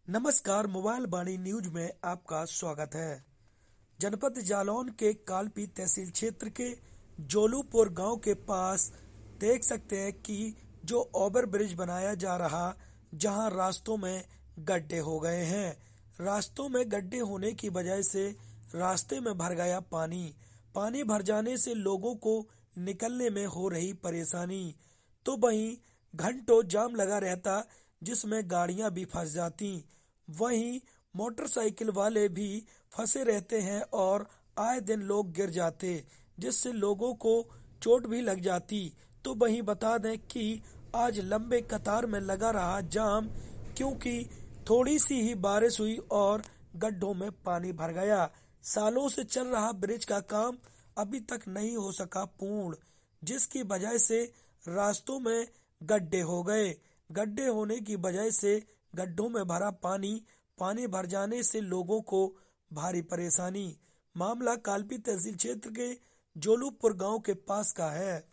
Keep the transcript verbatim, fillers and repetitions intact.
नमस्कार, मोबाइल वाणी न्यूज में आपका स्वागत है। जनपद जालौन के कालपी तहसील क्षेत्र के जोलूपुर गांव के पास देख सकते हैं कि जो ओवर ब्रिज बनाया जा रहा, जहां रास्तों में गड्ढे हो गए हैं। रास्तों में गड्ढे होने की वजह से रास्ते में भर गया पानी। पानी भर जाने से लोगों को निकलने में हो रही परेशानी। तो वहीं घंटों जाम लगा रहता, जिसमें गाड़ियां भी फंस जाती। वहीं मोटरसाइकिल वाले भी फंसे रहते हैं और आए दिन लोग गिर जाते, जिससे लोगों को चोट भी लग जाती। तो वहीं बता दें कि आज लंबे कतार में लगा रहा जाम, क्योंकि थोड़ी सी ही बारिश हुई और गड्ढों में पानी भर गया। सालों से चल रहा ब्रिज का काम अभी तक नहीं हो सका पूर्ण, जिसकी वजह से रास्तों में गड्ढे हो गए। गड्ढे होने की वजह से गड्ढों में भरा पानी पानी भर जाने से लोगों को भारी परेशानी। मामला कालपी तहसील क्षेत्र के जोलूपुर गांव के पास का है।